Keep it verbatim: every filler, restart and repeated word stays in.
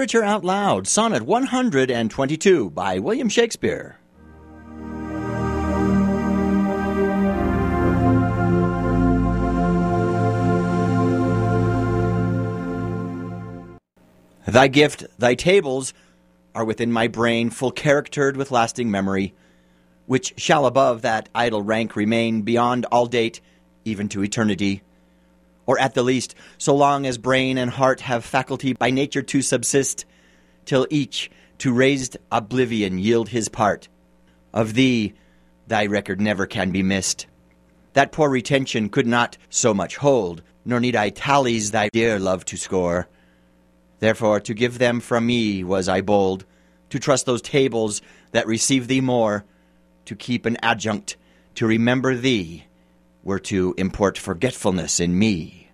Literature Out Loud, Sonnet one hundred twenty-two by William Shakespeare. Thy gift, thy tables, are within my brain, full charactered with lasting memory, which shall above that idle rank remain beyond all date, even to eternity. Or at the least, so long as brain and heart have faculty by nature to subsist, till each to raised oblivion yield his part. Of thee, thy record never can be missed. That poor retention could not so much hold, nor need I tallies thy dear love to score. Therefore, to give them from me was I bold, to trust those tables that receive thee more, to keep an adjunct, to remember thee, were to import forgetfulness in me.